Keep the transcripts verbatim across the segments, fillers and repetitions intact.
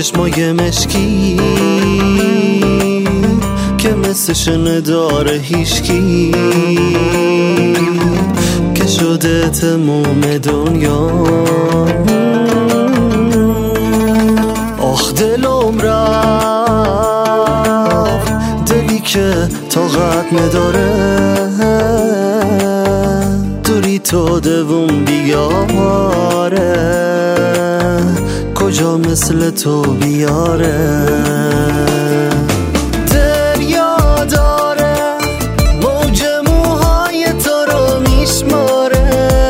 چشمای مشکی که مثلش نداره هیشکی، که شده تموم دنیا. آخ دلم رفت، دلی که طاقت نداره دوری تو دوم بیاره، کجا مثل تو بیاره. دریا داره موج موهای تو رو میشماره،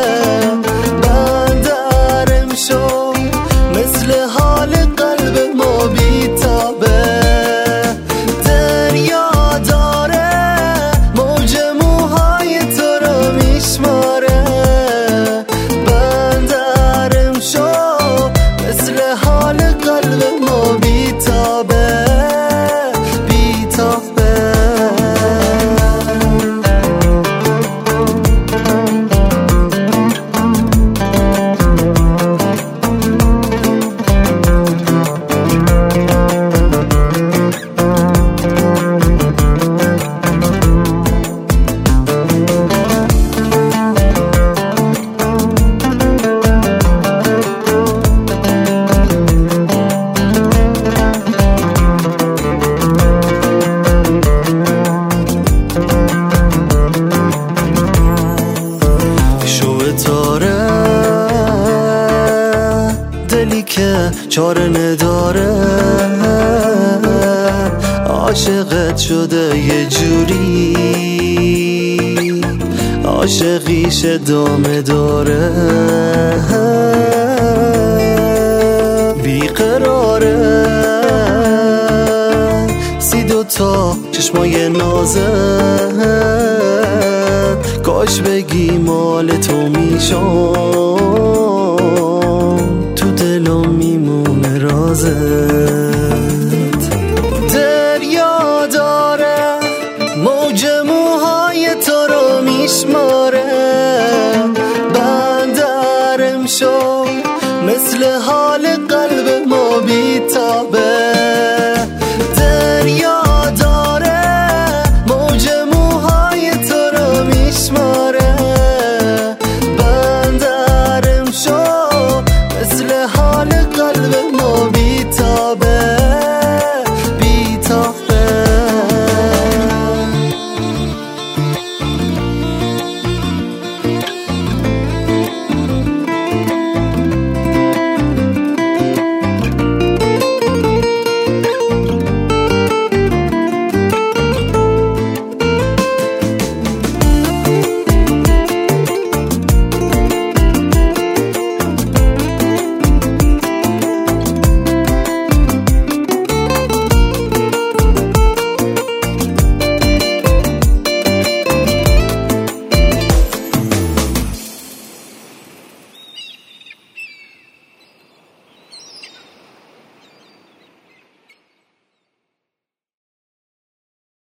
بندرم شو مثل حال قلب ما بیتابه. دریا داره موج موهای تو رو میشماره، بندرم شو مثل حال قلب ما بیتابه بیتابه. دلی که چاره نداره عاشقت شده یه جوری، عاشقیش ادامه داره. بیقراره سی دوتا چشمای نازت، کاش بگی مال تو میشم، تو دلم میمونه رازت. دریا داره موج موهای تو رو میشماره،